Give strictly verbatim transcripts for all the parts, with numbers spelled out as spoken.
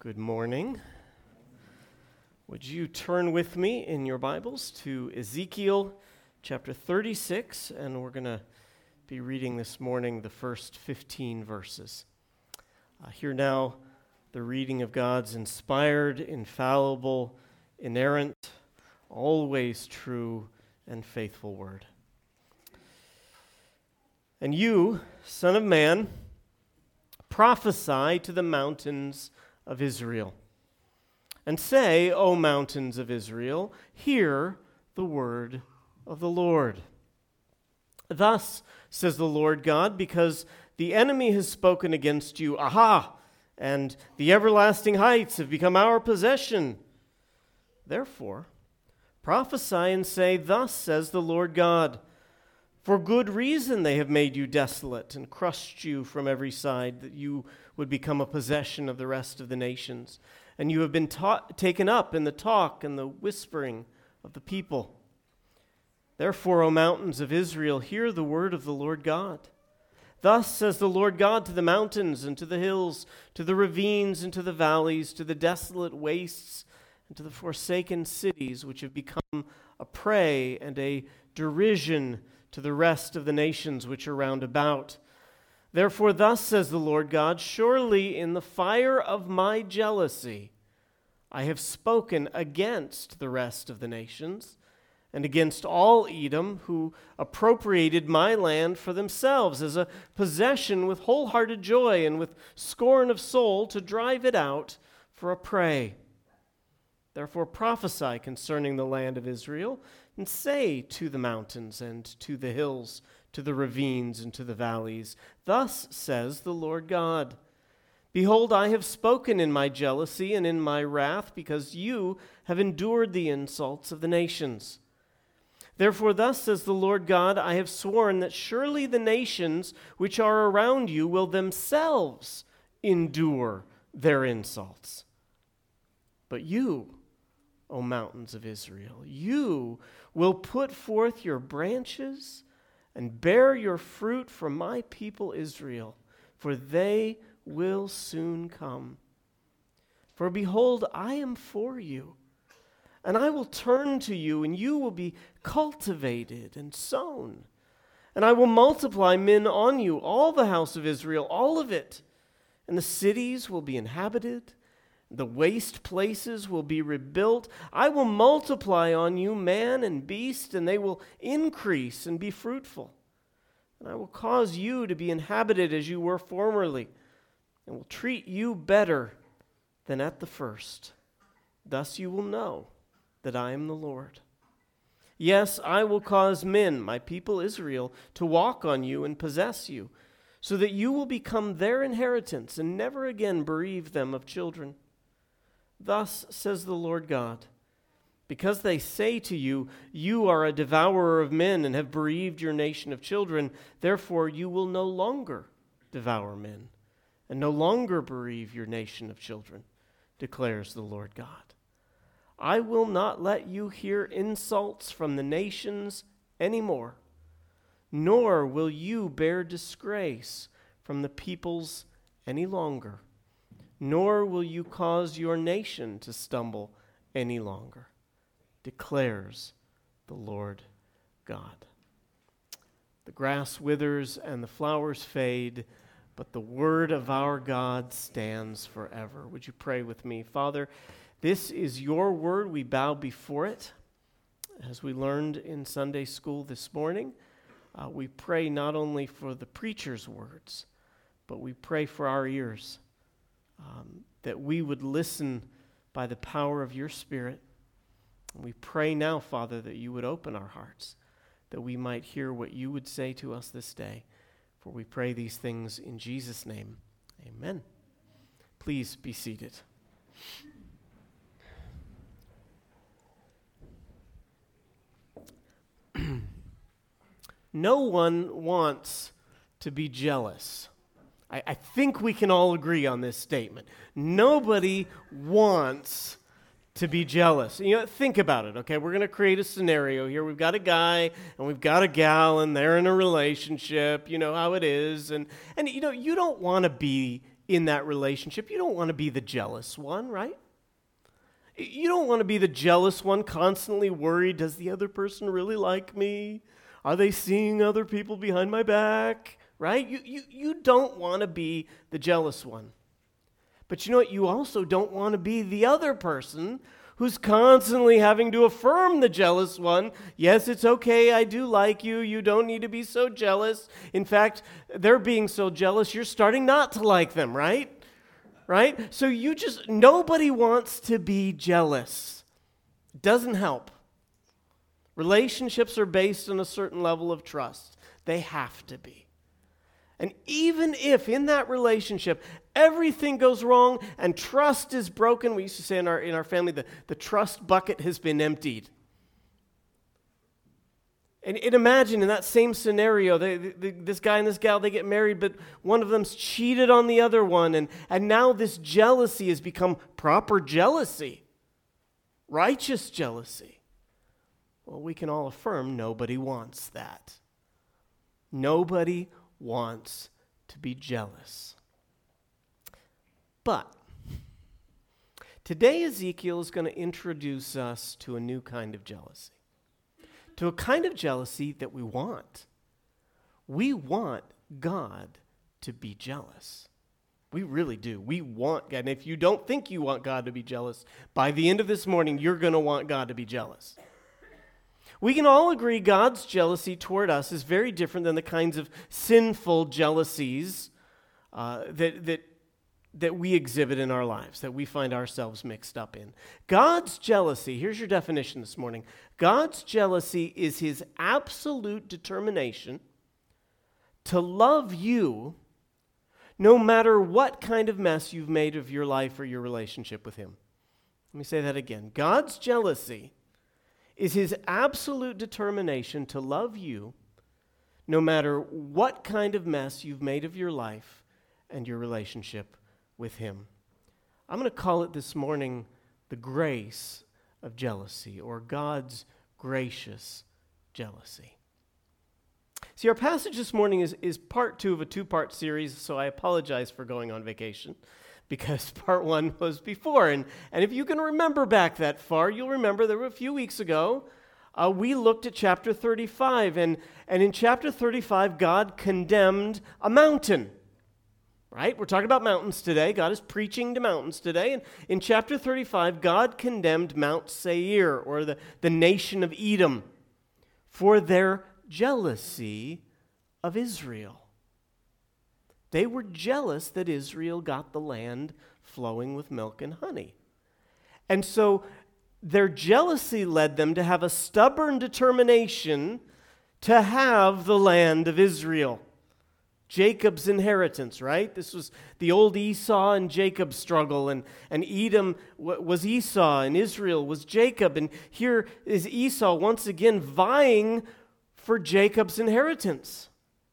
Good morning. Would you turn with me in your Bibles to Ezekiel chapter thirty-six, and we're going to be reading this morning the first fifteen verses. Uh, hear now the reading of God's inspired, infallible, inerrant, always true, and faithful word. And you, son of man, prophesy to the mountains of Israel, and say, O mountains of Israel, hear the word of the Lord. Thus says the Lord God, because the enemy has spoken against you, aha, and the everlasting heights have become our possession. Therefore, prophesy and say, thus says the Lord God, for good reason they have made you desolate and crushed you from every side, that you would become a possession of the rest of the nations. And you have been taught, taken up in the talk and the whispering of the people. Therefore, O mountains of Israel, hear the word of the Lord God. Thus says the Lord God to the mountains and to the hills, to the ravines and to the valleys, to the desolate wastes and to the forsaken cities, which have become a prey and a derision to the rest of the nations which are round about. Therefore, thus says the Lord God, surely in the fire of my jealousy I have spoken against the rest of the nations, and against all Edom who appropriated my land for themselves as a possession with wholehearted joy and with scorn of soul to drive it out for a prey. Therefore prophesy concerning the land of Israel, and say to the mountains and to the hills, to the ravines and to the valleys, thus says the Lord God, behold, I have spoken in my jealousy and in my wrath, because you have endured the insults of the nations. Therefore thus says the Lord God, I have sworn that surely the nations which are around you will themselves endure their insults. But you, O mountains of Israel, you will put forth your branches and bear your fruit for my people Israel, for they will soon come. For behold, I am for you, and I will turn to you, and you will be cultivated and sown. And I will multiply men on you, all the house of Israel, all of it. And the cities will be inhabited, the waste places will be rebuilt. I will multiply on you man and beast, and they will increase and be fruitful. And I will cause you to be inhabited as you were formerly, and will treat you better than at the first. Thus you will know that I am the Lord. Yes, I will cause men, my people Israel, to walk on you and possess you, so that you will become their inheritance and never again bereave them of children. Thus says the Lord God, because they say to you, you are a devourer of men and have bereaved your nation of children, therefore you will no longer devour men and no longer bereave your nation of children, declares the Lord God. I will not let you hear insults from the nations anymore, nor will you bear disgrace from the peoples any longer. Nor will you cause your nation to stumble any longer, declares the Lord God. The grass withers and the flowers fade, but the word of our God stands forever. Would you pray with me? Father, this is your word. We bow before it. As we learned in Sunday school this morning, uh, we pray not only for the preacher's words, but we pray for our ears. Um, that we would listen by the power of your Spirit. And we pray now, Father, that you would open our hearts, that we might hear what you would say to us this day. For we pray these things in Jesus' name. Amen. Please be seated. No one wants to be jealous. I, I think we can all agree on this statement. Nobody wants to be jealous. You know, think about it, okay? We're going to create a scenario here. We've got a guy and we've got a gal and they're in a relationship. You know how it is. And, and you know, you don't want to be in that relationship. You don't want to be the jealous one, right? You don't want to be the jealous one, constantly worried, does the other person really like me? Are they seeing other people behind my back? Right? You, you, you don't want to be the jealous one. But you know what? You also don't want to be the other person who's constantly having to affirm the jealous one. Yes, it's okay, I do like you. You don't need to be so jealous. In fact, they're being so jealous, you're starting not to like them, right? Right? So you just, nobody wants to be jealous. Doesn't help. Relationships are based on a certain level of trust. They have to be. And even if in that relationship everything goes wrong and trust is broken, we used to say in our in our family, the, the trust bucket has been emptied. And, and imagine in that same scenario, they, they, this guy and this gal, they get married, but one of them's cheated on the other one, and, and now this jealousy has become proper jealousy, righteous jealousy. Well, we can all affirm nobody wants that. Nobody wants to be jealous. But today Ezekiel is going to introduce us to a new kind of jealousy, to a kind of jealousy that we want. We want God to be jealous. We really do. We want God. And if you don't think you want God to be jealous, by the end of this morning, you're going to want God to be jealous. We can all agree God's jealousy toward us is very different than the kinds of sinful jealousies uh, that, that, that we exhibit in our lives, that we find ourselves mixed up in. God's jealousy, here's your definition this morning. God's jealousy is his absolute determination to love you no matter what kind of mess you've made of your life or your relationship with him. Let me say that again. God's jealousy is his absolute determination to love you no matter what kind of mess you've made of your life and your relationship with him. I'm going to call it this morning the grace of jealousy, or God's gracious jealousy. See, our passage this morning is, is part two of a two-part series, so I apologize for going on vacation, because part one was before. And, and if you can remember back that far, you'll remember that a few weeks ago, uh, we looked at chapter thirty-five. And, and in chapter thirty-five, God condemned a mountain. Right? We're talking about mountains today. God is preaching to mountains today. And in chapter thirty-five, God condemned Mount Seir, or the, the nation of Edom, for their jealousy of Israel. They were jealous that Israel got the land flowing with milk and honey. And so their jealousy led them to have a stubborn determination to have the land of Israel. Jacob's inheritance, right? This was the old Esau and Jacob struggle, and, and Edom w- was Esau, and Israel was Jacob. And here is Esau once again vying for Jacob's inheritance.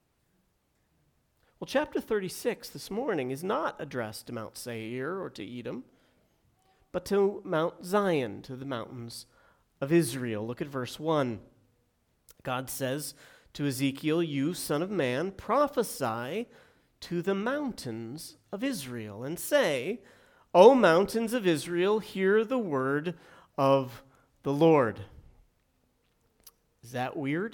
Well, chapter thirty-six this morning is not addressed to Mount Seir or to Edom, but to Mount Zion, to the mountains of Israel. Look at verse one. God says to Ezekiel, "You, son of man, prophesy to the mountains of Israel, and say, O mountains of Israel, hear the word of the Lord." Is that weird?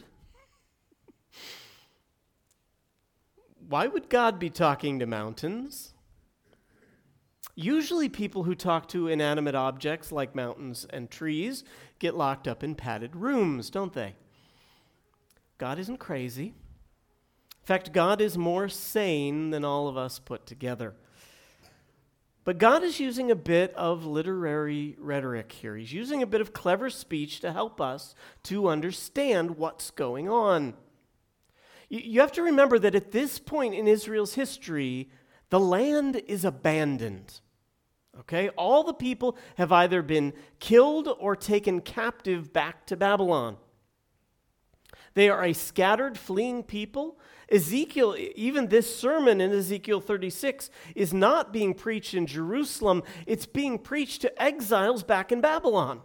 Why would God be talking to mountains? Usually people who talk to inanimate objects like mountains and trees get locked up in padded rooms, don't they? God isn't crazy. In fact, God is more sane than all of us put together. But God is using a bit of literary rhetoric here. He's using a bit of clever speech to help us to understand what's going on. You have to remember that at this point in Israel's history, the land is abandoned. Okay? All the people have either been killed or taken captive back to Babylon. They are a scattered, fleeing people. Ezekiel, even this sermon in Ezekiel thirty-six, is not being preached in Jerusalem. It's being preached to exiles back in Babylon,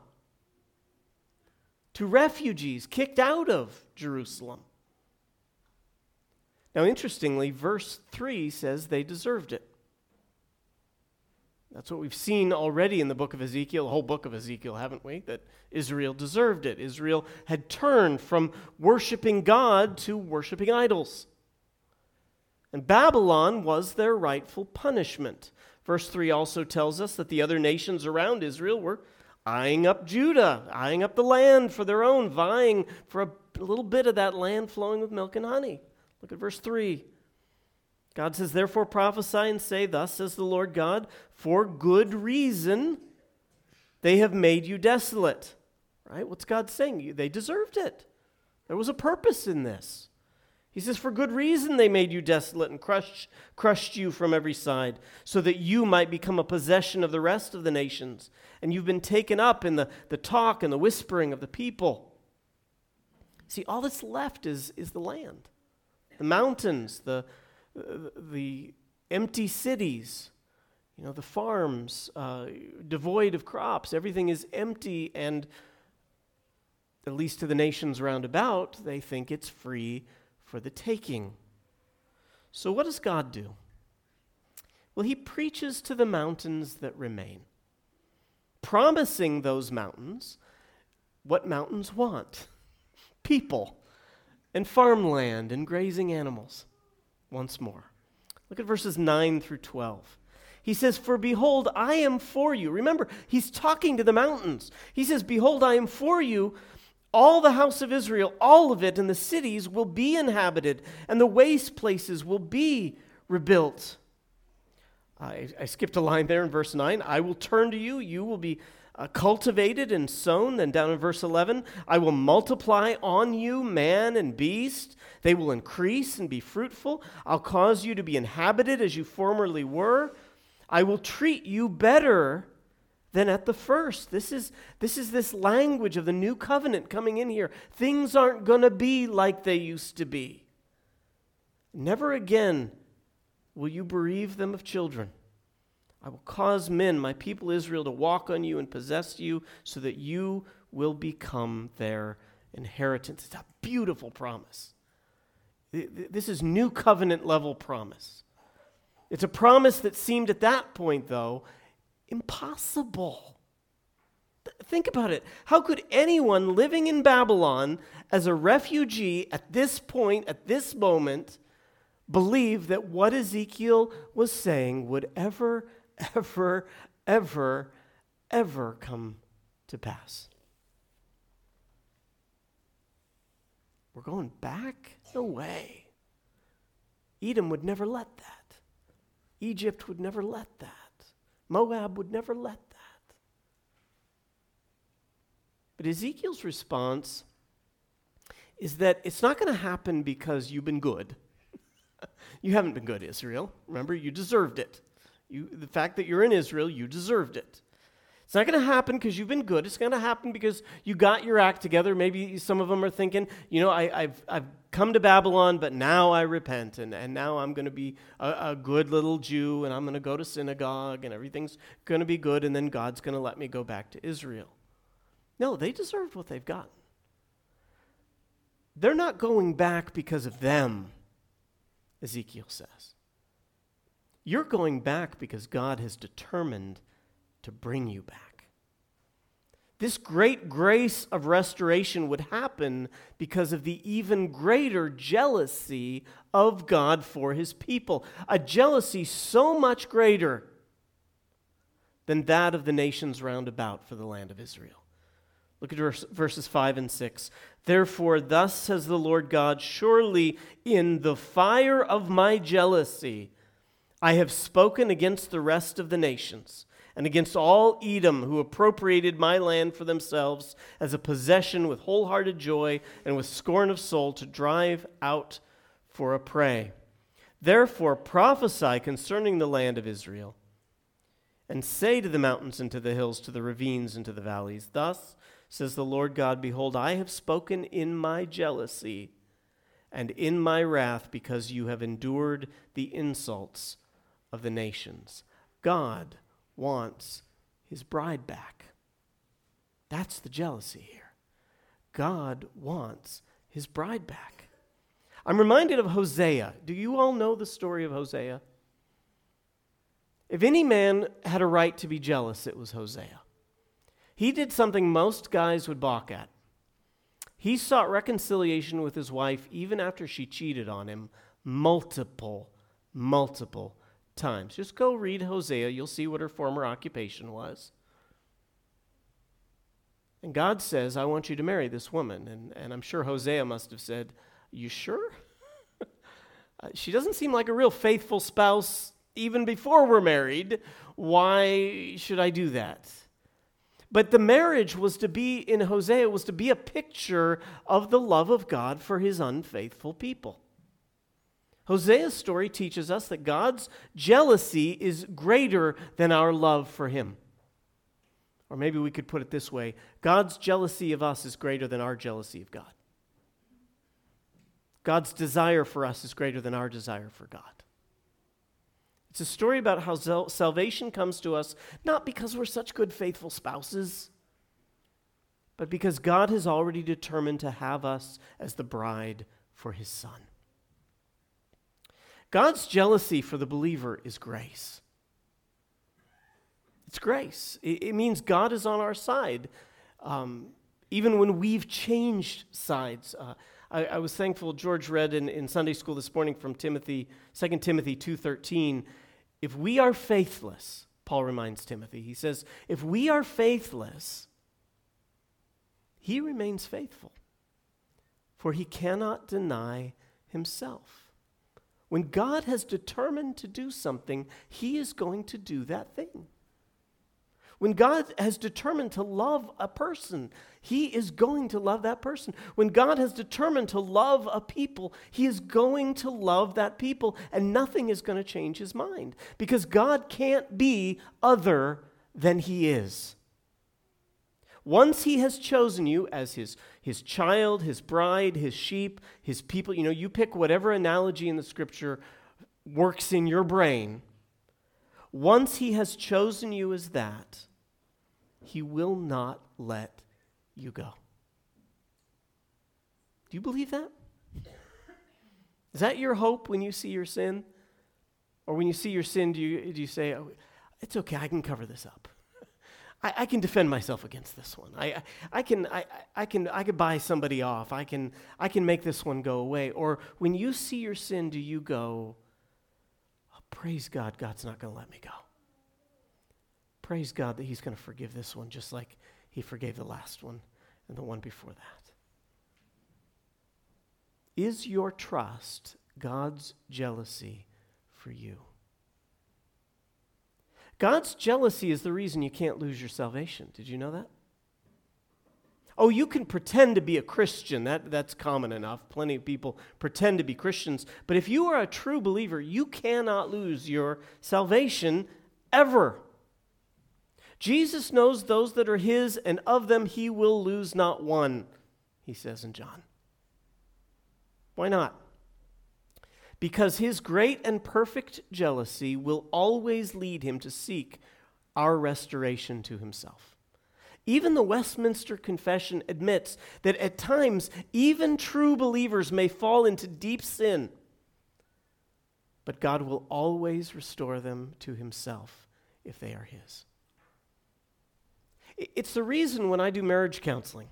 to refugees kicked out of Jerusalem. Now, interestingly, verse three says they deserved it. That's what we've seen already in the book of Ezekiel, the whole book of Ezekiel, haven't we? That Israel deserved it. Israel had turned from worshiping God to worshiping idols. And Babylon was their rightful punishment. Verse three also tells us that the other nations around Israel were eyeing up Judah, eyeing up the land for their own, vying for a little bit of that land flowing with milk and honey. Look at verse three. God says, therefore prophesy and say, thus says the Lord God, for good reason they have made you desolate. Right? What's God saying? They deserved it. There was a purpose in this. He says, for good reason they made you desolate and crushed, crushed you from every side, so that you might become a possession of the rest of the nations. And you've been taken up in the, the talk and the whispering of the people. See, all that's left is, is the land. The mountains, the, the empty cities, you know, the farms, uh, devoid of crops. Everything is empty, and at least to the nations round about, they think it's free for the taking. So what does God do? Well, he preaches to the mountains that remain, promising those mountains what mountains want: people and farmland and grazing animals. Once more, look at verses nine through twelve. He says, for behold, I am for you. Remember, he's talking to the mountains. He says, behold, I am for you. All the house of Israel, all of it, and the cities will be inhabited, and the waste places will be rebuilt. I, I skipped a line there in verse nine. I will turn to you. You will be uh, cultivated and sown. Then down in verse eleven, I will multiply on you man and beast. They will increase and be fruitful. I'll cause you to be inhabited as you formerly were. I will treat you better than at the first. This is, this is this language of the new covenant coming in here. Things aren't going to be like they used to be. Never again will you bereave them of children. I will cause men, my people Israel, to walk on you and possess you so that you will become their inheritance. It's a beautiful promise. This is new covenant level promise. It's a promise that seemed at that point, though, impossible. Think about it. How could anyone living in Babylon as a refugee at this point, at this moment, believe that what Ezekiel was saying would ever, ever, ever, ever come to pass? We're going back? No way. Edom would never let that. Egypt would never let that. Moab would never let that. But Ezekiel's response is that it's not going to happen because you've been good. You haven't been good, Israel. Remember, you deserved it. You, the fact that you're in Israel, you deserved it. It's not going to happen because you've been good. It's going to happen because you got your act together. Maybe some of them are thinking, you know, I, I've I've come to Babylon, but now I repent, and, and now I'm going to be a, a good little Jew, and I'm going to go to synagogue, and everything's going to be good, and then God's going to let me go back to Israel. No, they deserved what they've gotten. They're not going back because of them, Ezekiel says. You're going back because God has determined to bring you back. This great grace of restoration would happen because of the even greater jealousy of God for his people. A jealousy so much greater than that of the nations round about for the land of Israel. Look at verse, verses five and six. Therefore, thus says the Lord God, surely in the fire of my jealousy I have spoken against the rest of the nations, and against all Edom who appropriated my land for themselves as a possession with wholehearted joy and with scorn of soul to drive out for a prey. Therefore prophesy concerning the land of Israel, and say to the mountains and to the hills, to the ravines and to the valleys, thus says the Lord God, behold, I have spoken in my jealousy and in my wrath because you have endured the insults of the nations. God wants his bride back. That's the jealousy here. God wants his bride back. I'm reminded of Hosea. Do you all know the story of Hosea? If any man had a right to be jealous, it was Hosea. He did something most guys would balk at. He sought reconciliation with his wife even after she cheated on him multiple, multiple times. Just go read Hosea. You'll see what her former occupation was. And God says, I want you to marry this woman. And, and I'm sure Hosea must have said, you sure? uh, she doesn't seem like a real faithful spouse even before we're married. Why should I do that? But the marriage was to be, in Hosea, was to be a picture of the love of God for his unfaithful people. Hosea's story teaches us that God's jealousy is greater than our love for him. Or maybe we could put it this way: God's jealousy of us is greater than our jealousy of God. God's desire for us is greater than our desire for God. It's a story about how salvation comes to us not because we're such good, faithful spouses, but because God has already determined to have us as the bride for his Son. God's jealousy for the believer is grace. It's grace. It, it means God is on our side, um, even when we've changed sides. Uh, I, I was thankful George read in, in Sunday school this morning from Timothy, Second Timothy two thirteen. If we are faithless, Paul reminds Timothy, he says, if we are faithless, he remains faithful, for he cannot deny himself. When God has determined to do something, he is going to do that thing. When God has determined to love a person, he is going to love that person. When God has determined to love a people, he is going to love that people, and nothing is going to change his mind, because God can't be other than he is. Once he has chosen you as his, his child, his bride, his sheep, his people, you know, you pick whatever analogy in the scripture works in your brain. Once he has chosen you as that, he will not let you go. Do you believe that? Is that your hope when you see your sin? Or when you see your sin, do you, do you say, oh, it's okay, I can cover this up. I, I can defend myself against this one. I, I, I can I, I can I can buy somebody off. I can I can make this one go away. Or when you see your sin, do you go, oh, praise God, God's not going to let me go. Praise God that he's going to forgive this one just like he forgave the last one and the one before that. Is your trust God's jealousy for you? God's jealousy is the reason you can't lose your salvation. Did you know that? Oh, you can pretend to be a Christian. That, that's common enough. Plenty of people pretend to be Christians. But if you are a true believer, you cannot lose your salvation ever. Jesus knows those that are his, and of them he will lose not one, he says in John. Why not? Because his great and perfect jealousy will always lead him to seek our restoration to himself. Even the Westminster Confession admits that at times even true believers may fall into deep sin, but God will always restore them to himself if they are his. It's the reason when I do marriage counseling,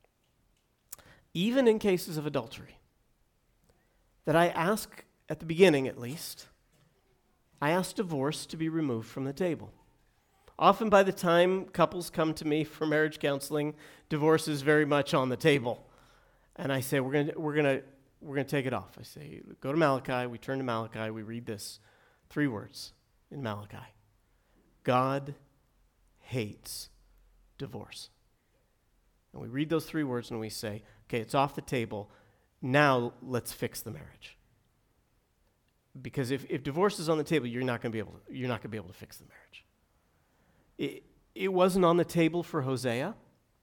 even in cases of adultery, that I ask, at the beginning at least, I ask divorce to be removed from the table. Often by the time couples come to me for marriage counseling, divorce is very much on the table. And I say, we're going to we're going to we're going to take it off. I say, go to Malachi, we turn to Malachi, we read this three words in Malachi. God hates divorce. And we read those three words and we say, okay, it's off the table. Now let's fix the marriage. Because if, if divorce is on the table, you're not going to be able to, you're not going to be able to fix the marriage. It, it wasn't on the table for Hosea.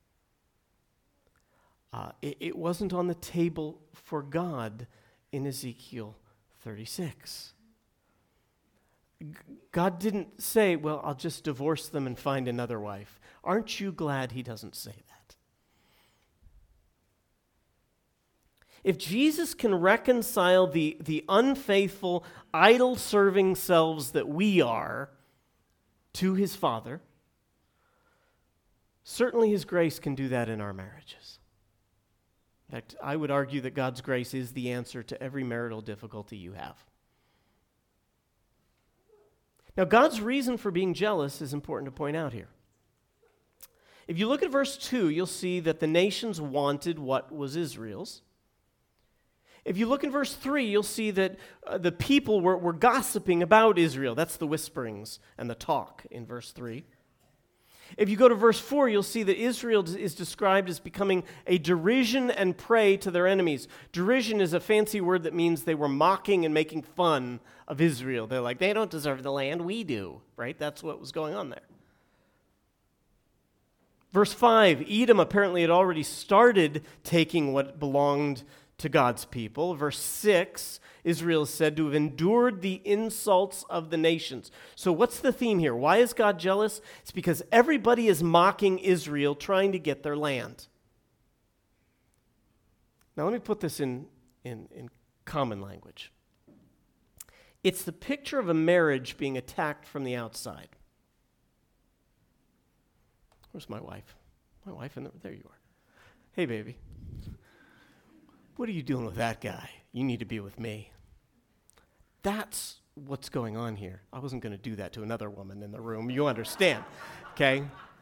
Uh, it, it wasn't on the table for God in Ezekiel thirty-six. God didn't say, well, I'll just divorce them and find another wife. Aren't you glad he doesn't say that? If Jesus can reconcile the, the unfaithful, idol-serving selves that we are to his Father, certainly his grace can do that in our marriages. In fact, I would argue that God's grace is the answer to every marital difficulty you have. Now, God's reason for being jealous is important to point out here. If you look at verse two, you'll see that the nations wanted what was Israel's. If you look in verse three, you'll see that uh, the people were, were gossiping about Israel. That's the whisperings and the talk in verse three. If you go to verse four, you'll see that Israel is described as becoming a derision and prey to their enemies. Derision is a fancy word that means they were mocking and making fun of Israel. They're like, they don't deserve the land, we do, right? That's what was going on there. Verse five, Edom apparently had already started taking what belonged to God's people. Verse six, Israel is said to have endured the insults of the nations. So what's the theme here? Why is God jealous? It's because everybody is mocking Israel, trying to get their land. Now let me put this in, in, in common language. It's the picture of a marriage being attacked from the outside. Where's my wife? My wife, and there you are. Hey, baby. What are you doing with that guy? You need to be with me. That's what's going on here. I wasn't going to do that to another woman in the room. You understand, okay?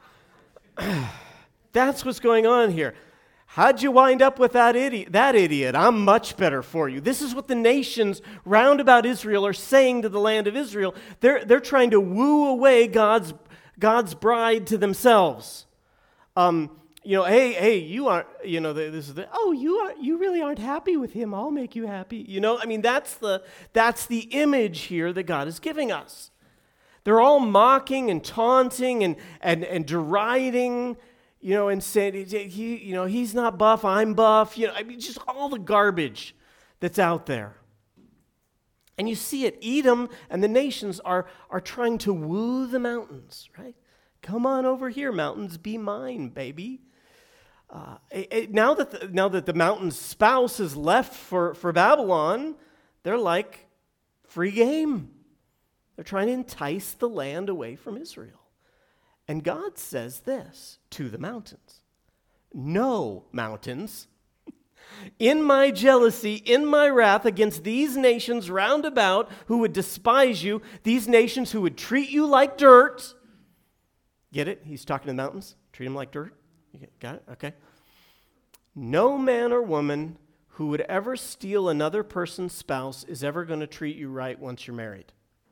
That's what's going on here. How'd you wind up with that idiot? That idiot, I'm much better for you. This is what the nations round about Israel are saying to the land of Israel. They're, they're trying to woo away God's, God's bride to themselves. Um, You know, hey, hey, you aren't, you know, this is the, oh, you are, you really aren't happy with him. I'll make you happy. You know, I mean, that's the, that's the image here that God is giving us. They're all mocking and taunting and, and, and deriding, you know, and saying, he, you know, he's not buff, I'm buff. You know, I mean, just all the garbage that's out there. And you see it, Edom and the nations are, are trying to woo the mountains, right? Come on over here, mountains, be mine, baby. Uh, it, it, now that the, now that the mountain's spouse has left for, for Babylon, they're like free game. They're trying to entice the land away from Israel. And God says this to the mountains. No, mountains, in my jealousy, in my wrath against these nations round about who would despise you, these nations who would treat you like dirt. Get it? He's talking to the mountains. Treat them like dirt. You got it? Okay. No man or woman who would ever steal another person's spouse is ever going to treat you right once you're married.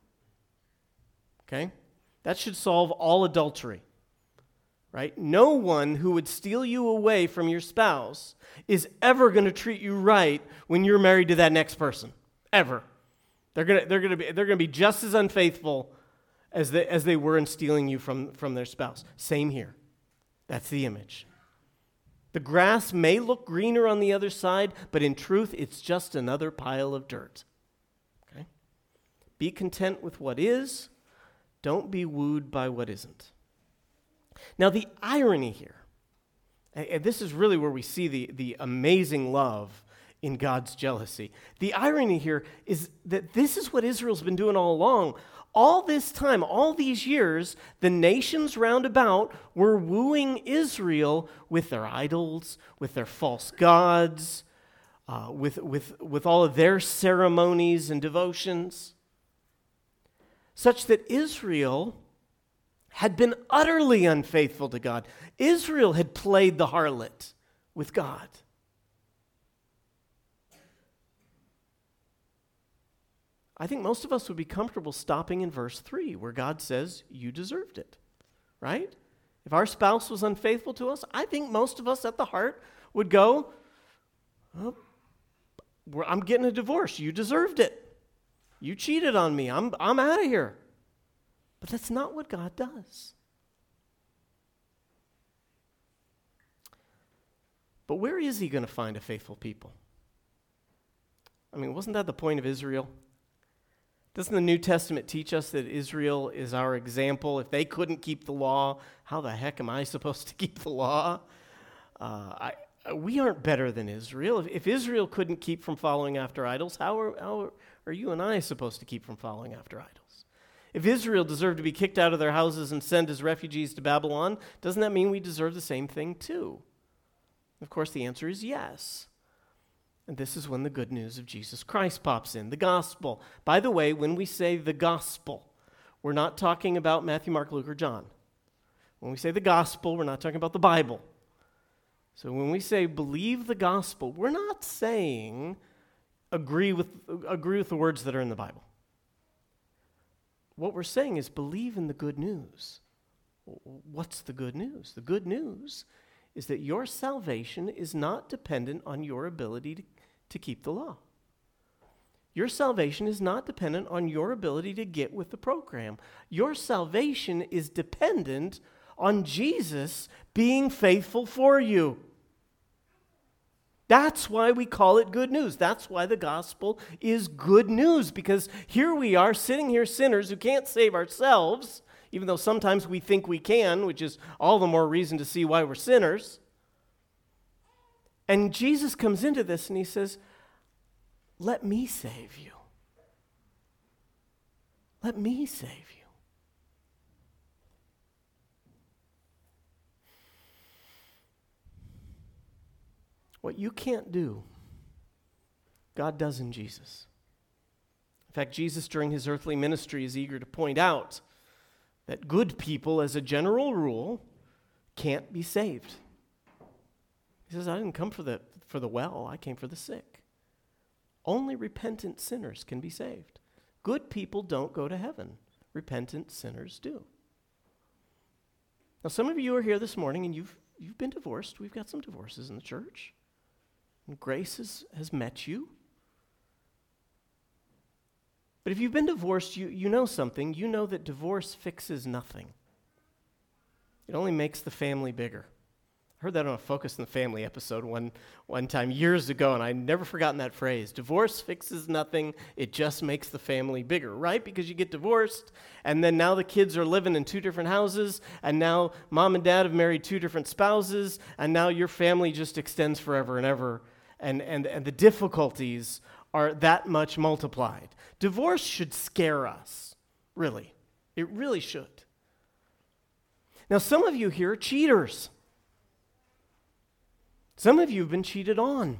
Okay? That should solve all adultery. Right? No one who would steal you away from your spouse is ever going to treat you right when you're married to that next person. Ever. They're going to they're going to be they're going to be just as unfaithful as they as they were in stealing you from, from their spouse. Same here. That's the image. The grass may look greener on the other side, but in truth, it's just another pile of dirt. Okay? Be content with what is. Don't be wooed by what isn't. Now, the irony here, and this is really where we see the, the amazing love in God's jealousy. The irony here is that this is what Israel's been doing all along. All this time, all these years, the nations round about were wooing Israel with their idols, with their false gods, uh, with, with, with all of their ceremonies and devotions, such that Israel had been utterly unfaithful to God. Israel had played the harlot with God. I think most of us would be comfortable stopping in verse three, where God says, you deserved it, right? If our spouse was unfaithful to us, I think most of us at the heart would go, oh, I'm getting a divorce. You deserved it. You cheated on me. I'm, I'm out of here. But that's not what God does. But where is he going to find a faithful people? I mean, wasn't that the point of Israel? Doesn't the New Testament teach us that Israel is our example? If they couldn't keep the law, how the heck am I supposed to keep the law? Uh, I, we aren't better than Israel. If, if Israel couldn't keep from following after idols, how are, how are you and I supposed to keep from following after idols? If Israel deserved to be kicked out of their houses and sent as refugees to Babylon, doesn't that mean we deserve the same thing too? Of course, the answer is yes. And this is when the good news of Jesus Christ pops in, the gospel. By the way, when we say the gospel, we're not talking about Matthew, Mark, Luke, or John. When we say the gospel, we're not talking about the Bible. So when we say believe the gospel, we're not saying agree with, agree with the words that are in the Bible. What we're saying is believe in the good news. What's the good news? The good news is that your salvation is not dependent on your ability to, to keep the law. Your salvation is not dependent on your ability to get with the program. Your salvation is dependent on Jesus being faithful for you. That's why we call it good news. That's why the gospel is good news, because here we are sitting here sinners who can't save ourselves, even though sometimes we think we can, which is all the more reason to see why we're sinners. And Jesus comes into this and he says, let me save you. Let me save you. What you can't do, God does in Jesus. In fact, Jesus during his earthly ministry is eager to point out that good people, as a general rule, can't be saved. He says, I didn't come for the, for the well, I came for the sick. Only repentant sinners can be saved. Good people don't go to heaven. Repentant sinners do. Now, some of you are here this morning and you've, you've been divorced. We've got some divorces in the church. And grace has, has met you. But if you've been divorced, you, you know something. You know that divorce fixes nothing. It only makes the family bigger. I heard that on a Focus on the Family episode one, one time years ago, and I'd never forgotten that phrase. Divorce fixes nothing. It just makes the family bigger, right? Because you get divorced, and then now the kids are living in two different houses, and now mom and dad have married two different spouses, and now your family just extends forever and ever, and, and, and the difficulties are that much multiplied. Divorce should scare us, really. It really should. Now, some of you here are cheaters. Some of you have been cheated on.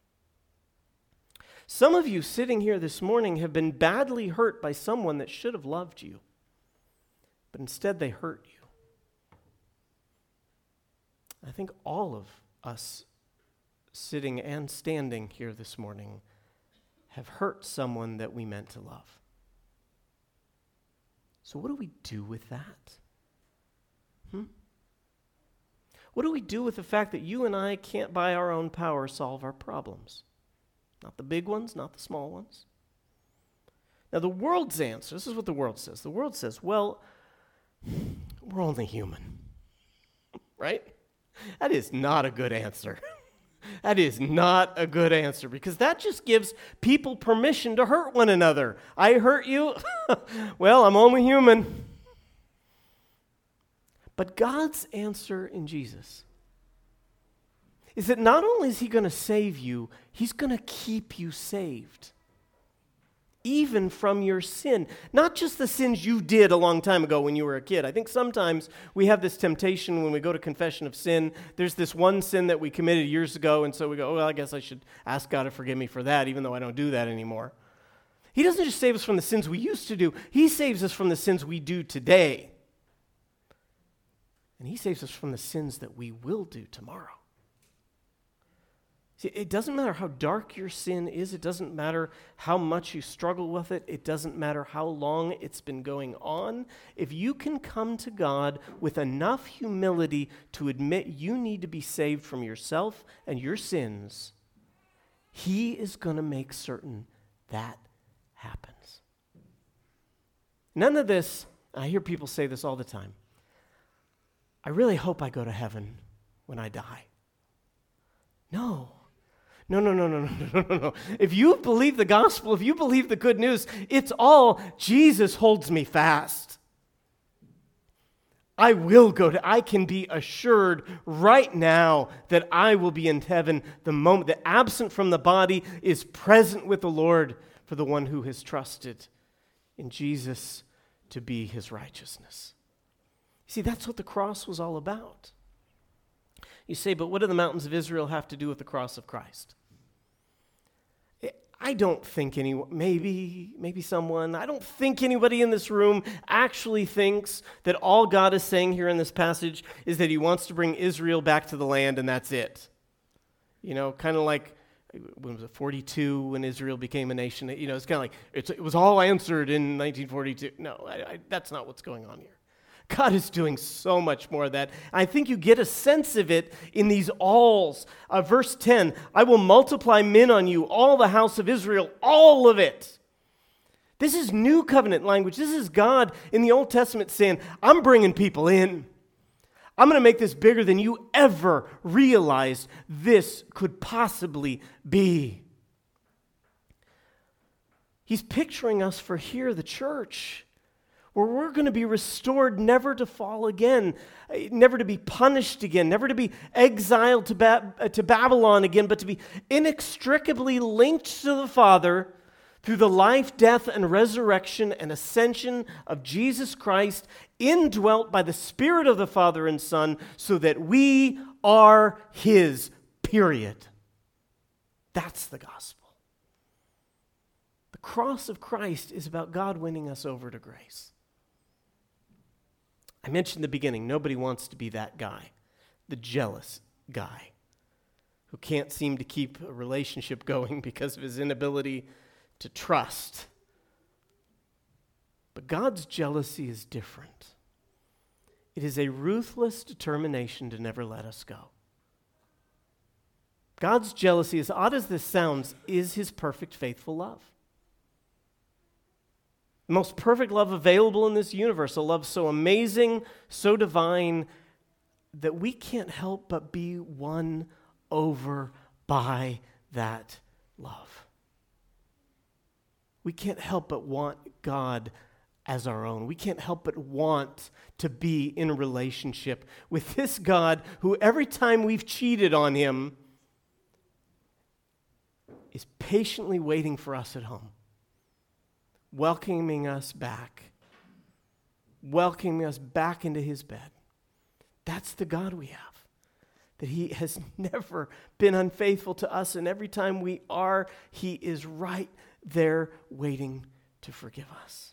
Some of you sitting here this morning have been badly hurt by someone that should have loved you, but instead they hurt you. I think all of us sitting and standing here this morning have hurt someone that we meant to love. So what do we do with that? Hmm? What do we do with the fact that you and I can't by our own power solve our problems? Not the big ones, not the small ones. Now the world's answer, this is what the world says. The world says, well, we're only human. Right? That is not a good answer. That is not a good answer, because that just gives people permission to hurt one another. I hurt you? Well, I'm only human. But God's answer in Jesus is that not only is he going to save you, he's going to keep you saved. Even from your sin. Not just the sins you did a long time ago when you were a kid. I think sometimes we have this temptation when we go to confession of sin. There's this one sin that we committed years ago, and so we go, oh, well, I guess I should ask God to forgive me for that, even though I don't do that anymore. He doesn't just save us from the sins we used to do. He saves us from the sins we do today. And he saves us from the sins that we will do tomorrow. See, it doesn't matter how dark your sin is. It doesn't matter how much you struggle with it. It doesn't matter how long it's been going on. If you can come to God with enough humility to admit you need to be saved from yourself and your sins, he is going to make certain that happens. None of this, I hear people say this all the time, I really hope I go to heaven when I die. No. No, no, no, no, no, no, no, no. If you believe the gospel, if you believe the good news, it's all Jesus holds me fast. I will go to, I can be assured right now that I will be in heaven the moment that absent from the body is present with the Lord for the one who has trusted in Jesus to be his righteousness. See, that's what the cross was all about. You say, but what do the mountains of Israel have to do with the cross of Christ? I don't think anyone, maybe, maybe someone, I don't think anybody in this room actually thinks that all God is saying here in this passage is that he wants to bring Israel back to the land and that's it. You know, kind of like, when was it, forty-two, when Israel became a nation? You know, it's kind of like, it's, it was all answered in nineteen forty-two. No, I, I, that's not what's going on here. God is doing so much more of that. I think you get a sense of it in these alls. Uh, verse ten, I will multiply men on you, all the house of Israel, all of it. This is new covenant language. This is God in the Old Testament saying, I'm bringing people in. I'm going to make this bigger than you ever realized this could possibly be. He's picturing us for here, the church, where we're going to be restored never to fall again, never to be punished again, never to be exiled to, ba- to Babylon again, but to be inextricably linked to the Father through the life, death, and resurrection and ascension of Jesus Christ, indwelt by the Spirit of the Father and Son, so that we are his, period. That's the gospel. The cross of Christ is about God winning us over to grace. I mentioned in the beginning, nobody wants to be that guy, the jealous guy, who can't seem to keep a relationship going because of his inability to trust. But God's jealousy is different. It is a ruthless determination to never let us go. God's jealousy, as odd as this sounds, is his perfect, faithful love. The most perfect love available in this universe, a love so amazing, so divine, that we can't help but be won over by that love. We can't help but want God as our own. We can't help but want to be in a relationship with this God who every time we've cheated on him is patiently waiting for us at home, welcoming us back, welcoming us back into his bed. That's the God we have. That he has never been unfaithful to us, and every time we are, he is right there waiting to forgive us.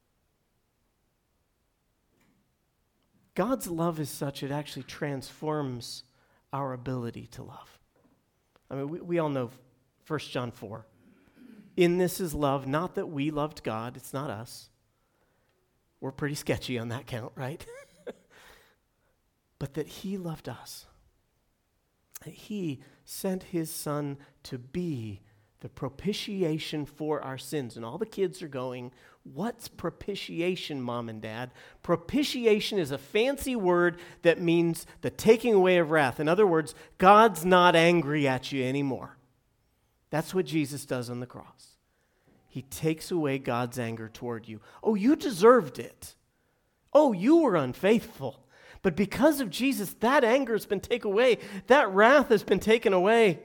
God's love is such it actually transforms our ability to love. I mean, we, we all know First John four. In this is love, not that we loved God, it's not us. We're pretty sketchy on that count, right? But that he loved us. He sent his son to be the propitiation for our sins. And all the kids are going, what's propitiation, Mom and Dad? Propitiation is a fancy word that means the taking away of wrath. In other words, God's not angry at you anymore. That's what Jesus does on the cross. He takes away God's anger toward you. Oh, you deserved it. Oh, you were unfaithful. But because of Jesus, that anger has been taken away. That wrath has been taken away.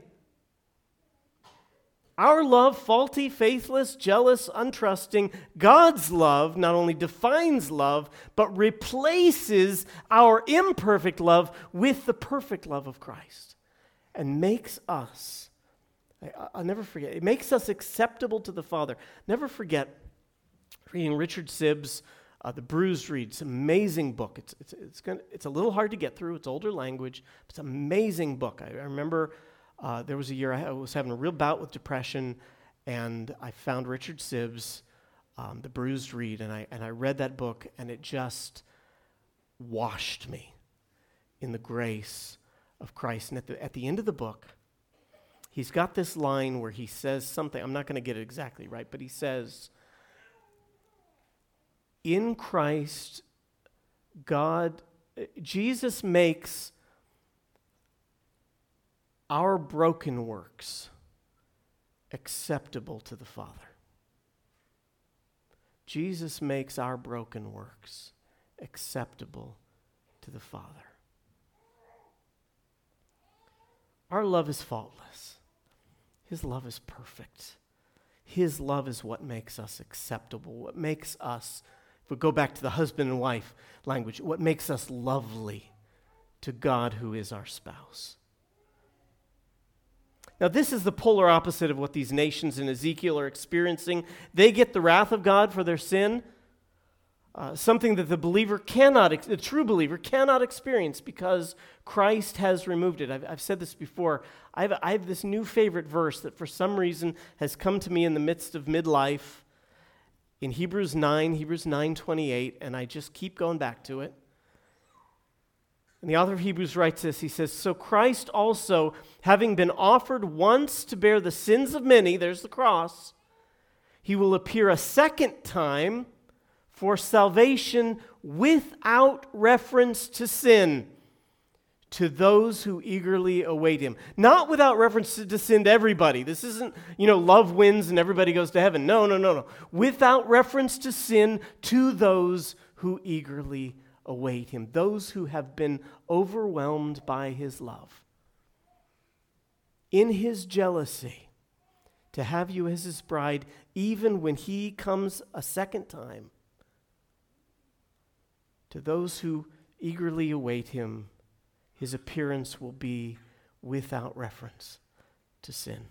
Our love, faulty, faithless, jealous, untrusting, God's love not only defines love, but replaces our imperfect love with the perfect love of Christ and makes us, I, I'll never forget, it makes us acceptable to the Father. Never forget reading Richard Sibbes' Uh, The Bruised Reed. It's an amazing book. It's it's it's, gonna, it's a little hard to get through. It's older language, but it's an amazing book. I, I remember uh, there was a year I was having a real bout with depression, and I found Richard Sibbes' um, The Bruised Reed, and I and I read that book, and it just washed me in the grace of Christ. And at the at the end of the book, he's got this line where he says something. I'm not going to get it exactly right, but he says, in Christ, God, Jesus makes our broken works acceptable to the Father. Jesus makes our broken works acceptable to the Father. Our love is faultless. His love is perfect. His love is what makes us acceptable, what makes us If we go back to the husband and wife language, what makes us lovely to God who is our spouse? Now, this is the polar opposite of what these nations in Ezekiel are experiencing. They get the wrath of God for their sin, uh, something that the believer cannot, the true believer cannot experience because Christ has removed it. I've, I've said this before. I have, I have this new favorite verse that for some reason has come to me in the midst of midlife in Hebrews nine, Hebrews nine twenty-eight, and I just keep going back to it. And the author of Hebrews writes this, he says, "So Christ also, having been offered once to bear the sins of many," there's the cross, "he will appear a second time for salvation without reference to sin to those who eagerly await him." Not without reference to, to sin to everybody. This isn't, you know, love wins and everybody goes to heaven. No, no, no, no. Without reference to sin to those who eagerly await him, those who have been overwhelmed by his love. In his jealousy, to have you as his bride, even when he comes a second time, to those who eagerly await him, his appearance will be without reference to sin.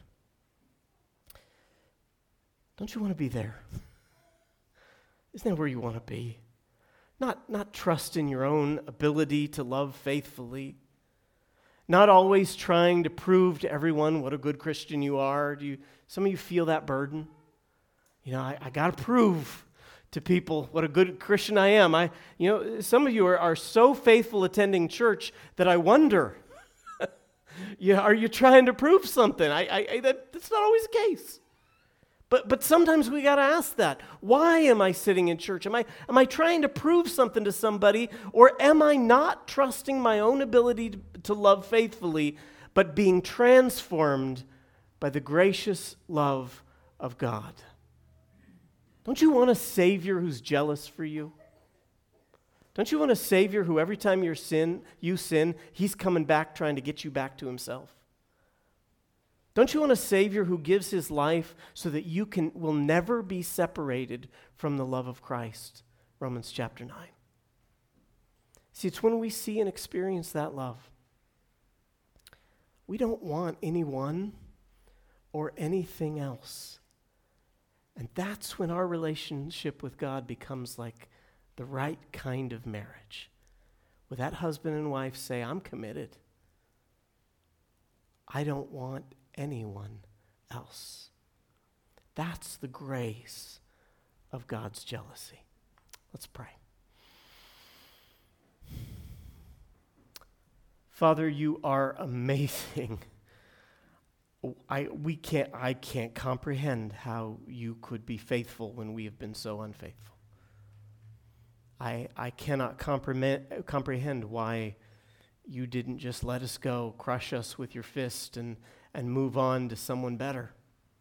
Don't you want to be there? Isn't that where you want to be? Not, not trust in your own ability to love faithfully. Not always trying to prove to everyone what a good Christian you are. Do you? Some of you feel that burden? You know, I, I got to prove to people what a good Christian I am. I, you know, some of you are, are so faithful attending church that I wonder, yeah, are you trying to prove something? I, I, I that, that's not always the case. But but sometimes we got to ask that. Why am I sitting in church? Am I am I trying to prove something to somebody, or am I not trusting my own ability to, to love faithfully, but being transformed by the gracious love of God? Don't you want a Savior who's jealous for you? Don't you want a Savior who every time you sin, you sin, he's coming back trying to get you back to himself? Don't you want a Savior who gives his life so that you can will never be separated from the love of Christ? Romans chapter nine. See, it's when we see and experience that love. We don't want anyone or anything else. And that's when our relationship with God becomes like the right kind of marriage. Where that husband and wife say, I'm committed. I don't want anyone else. That's the grace of God's jealousy. Let's pray. Father, you are amazing. I we can't I can't comprehend how you could be faithful when we have been so unfaithful. I I cannot comprehend comprehend why you didn't just let us go, crush us with your fist, and and move on to someone better.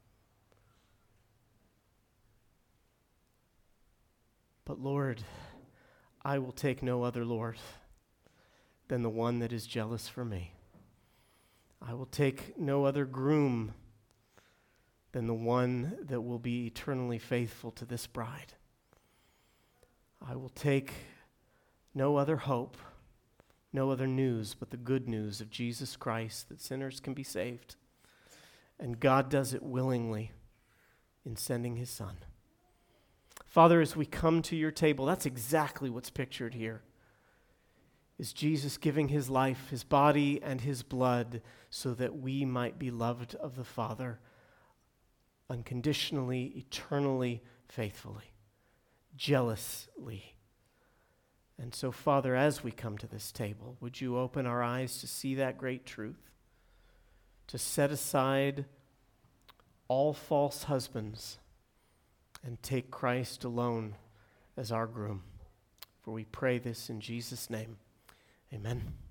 But Lord, I will take no other Lord than the one that is jealous for me. I will take no other groom than the one that will be eternally faithful to this bride. I will take no other hope, no other news but the good news of Jesus Christ, that sinners can be saved. And God does it willingly in sending his Son. Father, as we come to your table, that's exactly what's pictured here. Is Jesus giving his life, his body, and his blood so that we might be loved of the Father unconditionally, eternally, faithfully, jealously. And so, Father, as we come to this table, would you open our eyes to see that great truth, to set aside all false husbands and take Christ alone as our groom. For we pray this in Jesus' name. Amen.